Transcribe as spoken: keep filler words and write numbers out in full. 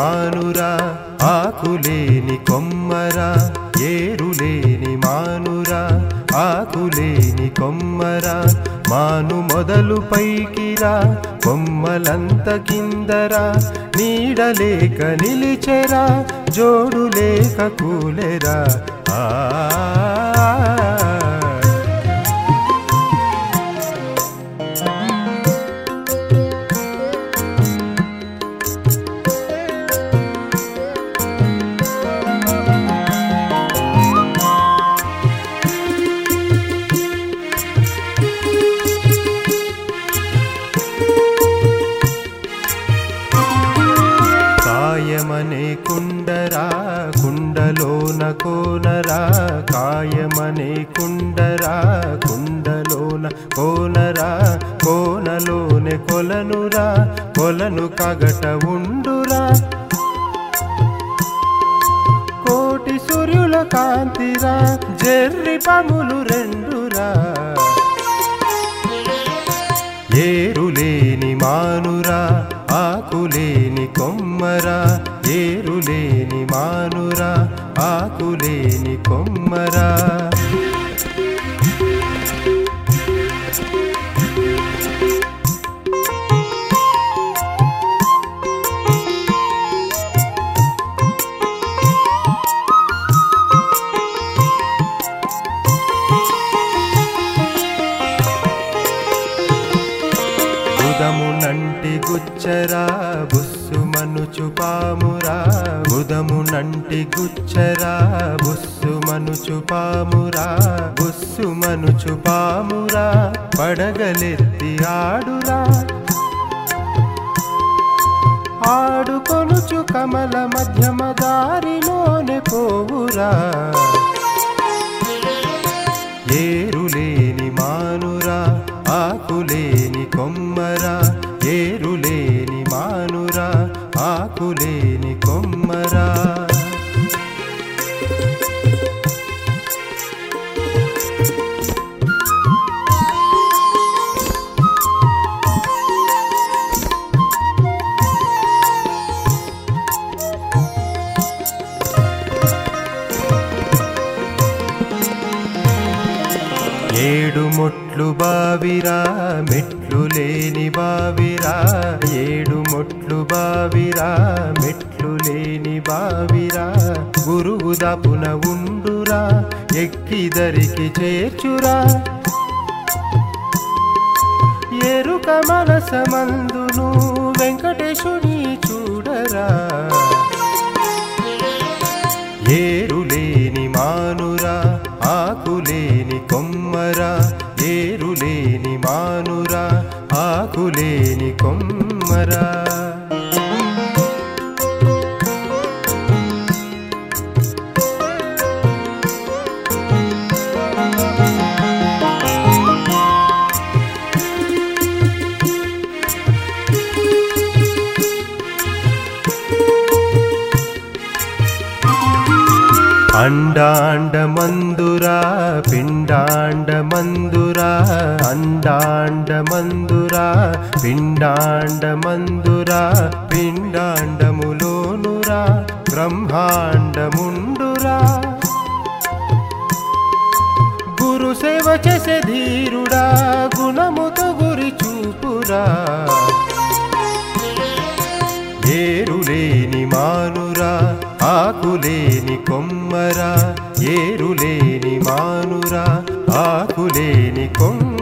మానురా ఆకులేని కొమ్మరా ఏరులేని మానురా ఆకులేని కొమ్మరా మాను మొదలు పైకిరా కొమ్మలంత కిందరా నీడలేక నిలిచెరా జోడు లేక కూలెరా ఆ కాయమనే కుండరా కుండలోన కోనరా కాయమనే కుండరా కుండలోన కోనరా కోనలోనే కొలనురా కొలను కగట ఉండురా కోటి సూర్యుల కాంతిరా జెర్రి పములు రెండురా ఏరులేని మానురా ఆకులేని కొమ్మరా ఏరులేని మానురా ఆకులేని కొమ్మరా గుదమునంటి గుచ్చరా బుస్సు మనుచు పామురా గుదమునంటి గుచ్చరా బుస్సు మనుచు పామురా బుస్సు మనుచు పామురా పడగలెత్తి ఆడురా ఆడుకొనుచు కమల మధ్యమ దారిలోనే పోవురా ఏరులేని మానురా ఆకులేని కొమ్మరా ఏరులేని మానురా ఆకులేని కొమ్మరా ఏడు మొట్లు బావిరా మెట్లు లేని బావిరా ఏడు మొట్లు బావిరా మెట్లు లేని బావిరా గురువు దాపున ఉండురా ఎక్కిదరికి చేర్చురా ఎరుక మనసమందును వెంకటేశుని చూడరా ఏరులేని మానురా ఆకులేని కొమ్మరా ఏరులేని మానురా ఆకులేని కొమ్మరా అండాండ మందురా పిండాండ మందురా అండాండ మందురా పిండాండ మందురా పిండాండములోనురా బ్రహ్మాండముండురా గురు సేవ చేసే ధీరుడా గుణముతో గురి చూపురా ఏరులేని మానురా ఆకులేని కొమ్మరా ఏరులేని మానురా ఆకులేని కొమ్మ